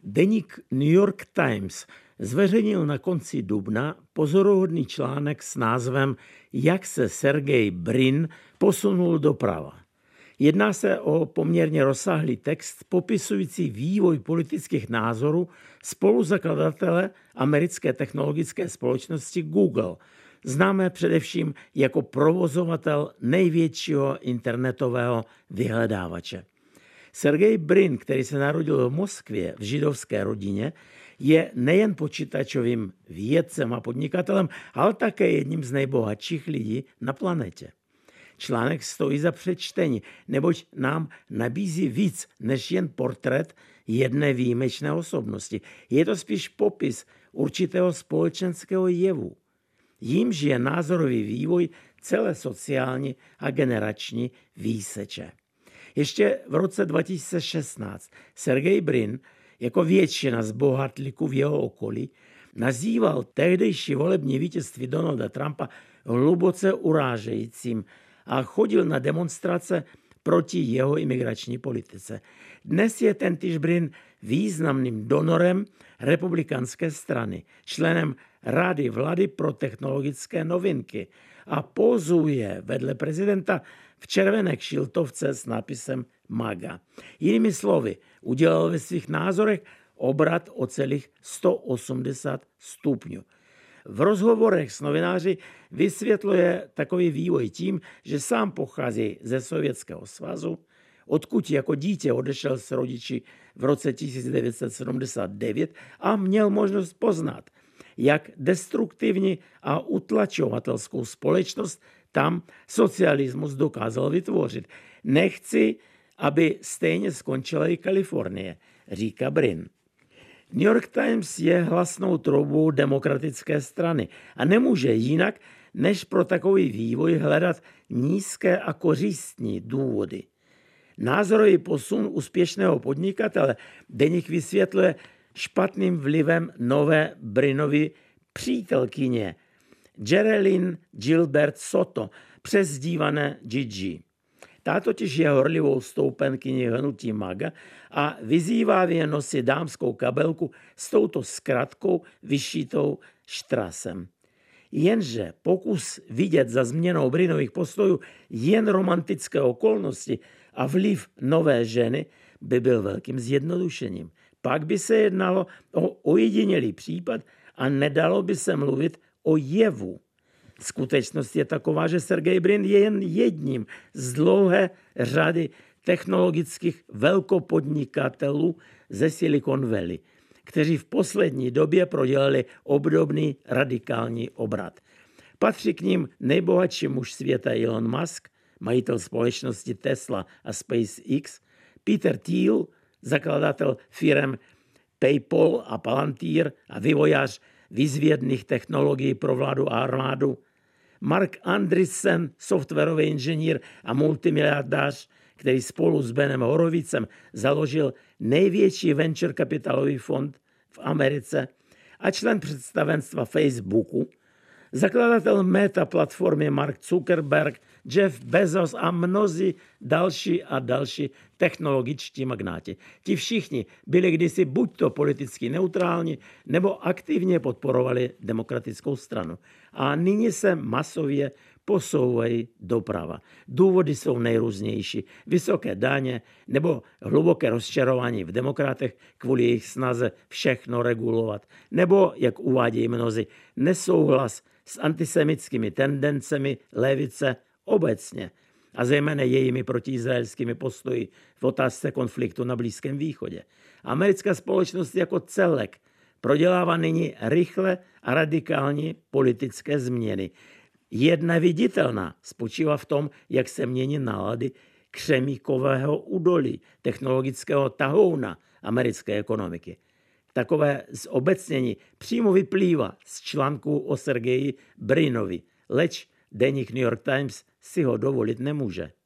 Deník New York Times zveřejnil na konci dubna pozoruhodný článek s názvem Jak se Sergej Brin posunul doprava. Jedná se o poměrně rozsáhlý text popisující vývoj politických názorů spoluzakladatele americké technologické společnosti Google, známé především jako provozovatel největšího internetového vyhledávače. Sergej Brin, který se narodil v Moskvě v židovské rodině, je nejen počítačovým vědcem a podnikatelem, ale také jedním z nejbohatších lidí na planetě. Článek stojí za přečtení, neboť nám nabízí víc než jen portrét jedné výjimečné osobnosti. Je to spíš popis určitého společenského jevu. Jímž je názorový vývoj celé sociální a generační výseče. Ještě v roce 2016 Sergej Brin, jako většina z bohatlíků v jeho okolí, nazýval tehdejší volební vítězství Donalda Trumpa hluboce urážejícím a chodil na demonstrace proti jeho imigrační politice. Dnes je tentýž Brin významným donorem republikánské strany, členem Rady vlády pro technologické novinky a pozuje vedle prezidenta v červené kšiltovce s nápisem MAGA. Jinými slovy, udělal ve svých názorech obrat o celých 180 stupňů. V rozhovorech s novináři vysvětluje takový vývoj tím, že sám pochází ze Sovětského svazu, odkud jako dítě odešel s rodiči v roce 1979 a měl možnost poznat, jak destruktivní a utlačovatelskou společnost tam socialismus dokázal vytvořit. Nechci, aby stejně skončila i Kalifornie, říká Brin. New York Times je hlasnou troubou demokratické strany a nemůže jinak, než pro takový vývoj hledat nízké a kořistní důvody. Názorový posun úspěšného podnikatele deník vysvětluje špatným vlivem nové Brinovy přítelkyně Geraldine Gilbert Soto, přezdívané Gigi. Ta totiž je horlivou stoupenkyní hnutí MAGA a vyzývá je nosit dámskou kabelku s touto zkratkou vyšítou štrasem. Jenže pokus vidět za změnou Brinových postojů jen romantické okolnosti a vliv nové ženy by byl velkým zjednodušením. Pak by se jednalo o ojedinělý případ a nedalo by se mluvit o jevu. Skutečnost je taková, že Sergej Brin je jen jedním z dlouhé řady technologických velkopodnikatelů ze Silicon Valley, kteří v poslední době prodělali obdobný radikální obrat. Patří k ním nejbohatší muž světa Elon Musk, majitel společnosti Tesla a SpaceX, Peter Thiel, zakladatel firem PayPal a Palantir a vývojář výzvědných technologií pro vládu a armádu, Mark Andreessen, softwarový inženýr a multimiliardář, který spolu s Benem Horovicem založil největší venture kapitálový fond v Americe a člen představenstva Facebooku, zakladatel Meta platformy Mark Zuckerberg, Jeff Bezos a mnozí další technologičtí magnáti. Ti všichni byli kdysi buďto politicky neutrální, nebo aktivně podporovali demokratickou stranu. A nyní se masově posouvají doprava. Důvody jsou nejrůznější. Vysoké daně nebo hluboké rozčarování v demokratech kvůli jejich snaze všechno regulovat. Nebo, jak uvádějí mnozí, nesouhlas s antisemitskými tendencemi levice obecně a zejména jejími protiizraelskými postoji v otázce konfliktu na Blízkém východě. Americká společnost jako celek prodělává nyní rychle a radikální politické změny. Jedna viditelná spočívá v tom, jak se mění nálady křemíkového údolí, technologického tahouna americké ekonomiky. Takové zobecnění přímo vyplývá z článku o Sergeji Brinovi, leč deník New York Times si ho dovolit nemůže.